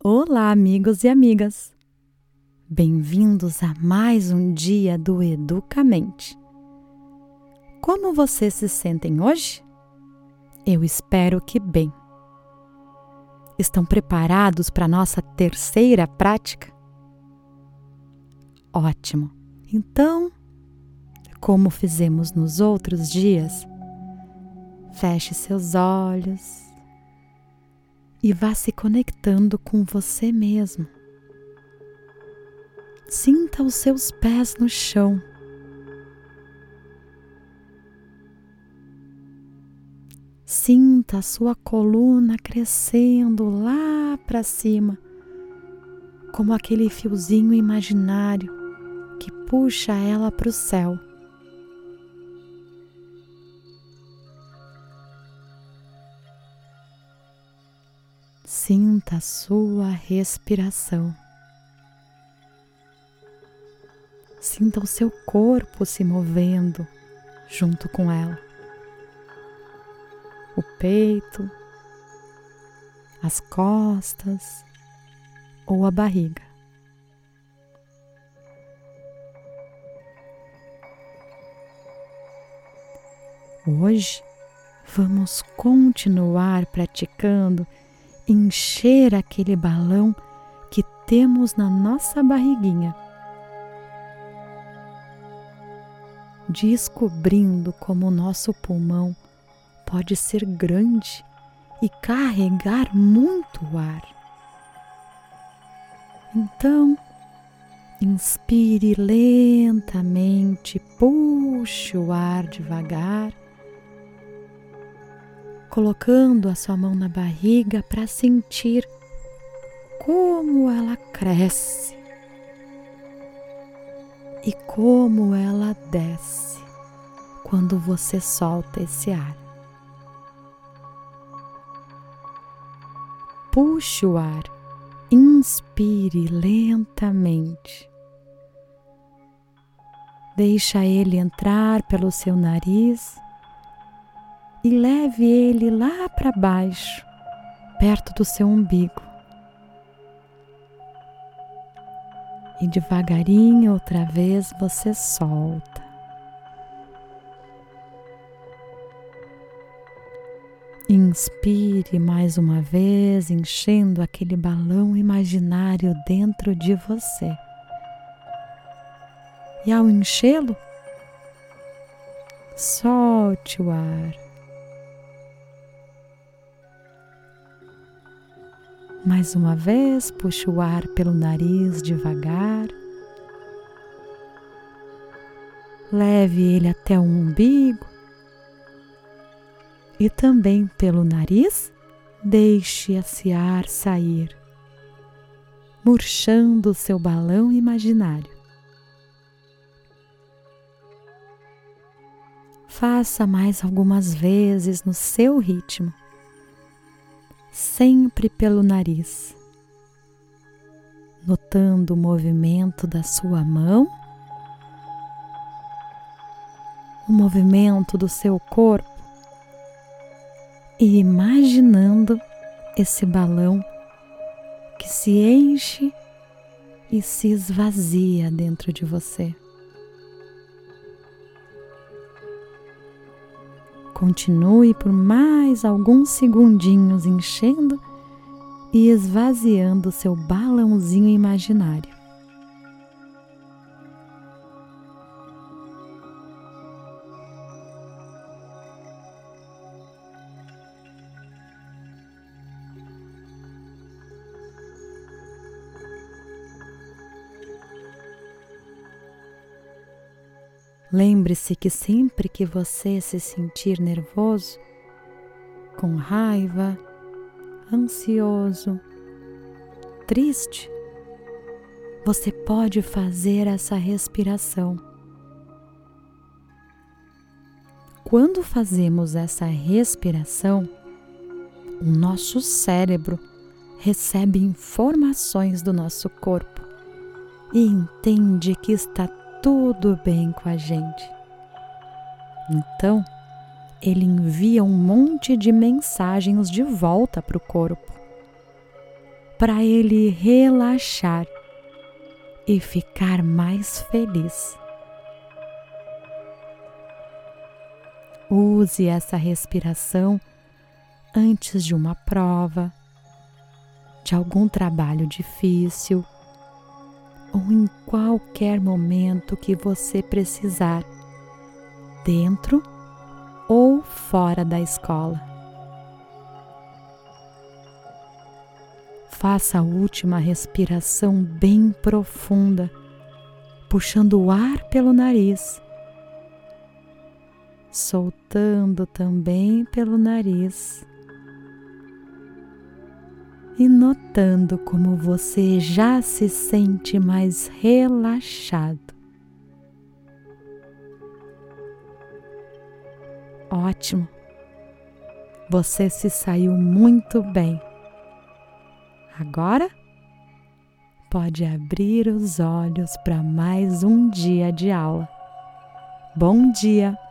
Olá, amigos e amigas! Bem-vindos a mais um dia do Educamente. Como vocês se sentem hoje? Eu espero que bem. Estão preparados para a nossa terceira prática? Ótimo! Então, como fizemos nos outros dias, feche seus olhos e vá se conectando com você mesmo. Sinta os seus pés no chão. Sinta a sua coluna crescendo lá para cima, como aquele fiozinho imaginário que puxa ela para o céu. Sinta a sua respiração. Sinta o seu corpo se movendo junto com ela. O peito, as costas ou a barriga. Hoje vamos continuar praticando encher aquele balão que temos na nossa barriguinha, descobrindo como o nosso pulmão pode ser grande e carregar muito ar. Então, inspire lentamente, puxe o ar devagar, colocando a sua mão na barriga para sentir como ela cresce e como ela desce quando você solta esse ar. Puxe o ar, inspire lentamente. Deixa ele entrar pelo seu nariz e leve ele lá para baixo, perto do seu umbigo. E devagarinho outra vez você solta. Inspire mais uma vez, enchendo aquele balão imaginário dentro de você. E ao enchê-lo, solte o ar. Mais uma vez, puxe o ar pelo nariz devagar. Leve ele até o umbigo. E também pelo nariz, deixe esse ar sair, murchando o seu balão imaginário. Faça mais algumas vezes no seu ritmo. Sempre pelo nariz, notando o movimento da sua mão, o movimento do seu corpo e imaginando esse balão que se enche e se esvazia dentro de você. Continue por mais alguns segundinhos enchendo e esvaziando seu balãozinho imaginário. Lembre-se que sempre que você se sentir nervoso, com raiva, ansioso, triste, você pode fazer essa respiração. Quando fazemos essa respiração, o nosso cérebro recebe informações do nosso corpo e entende que está tudo bem com a gente. Então, ele envia um monte de mensagens de volta para o corpo. para ele relaxar e ficar mais feliz. Use essa respiração antes de uma prova, de algum trabalho difícil ou em qualquer momento que você precisar, dentro ou fora da escola. Faça a última respiração bem profunda, puxando o ar pelo nariz, soltando também pelo nariz e notando como você já se sente mais relaxado. Ótimo! Você se saiu muito bem. Agora pode abrir os olhos para mais um dia de aula. Bom dia!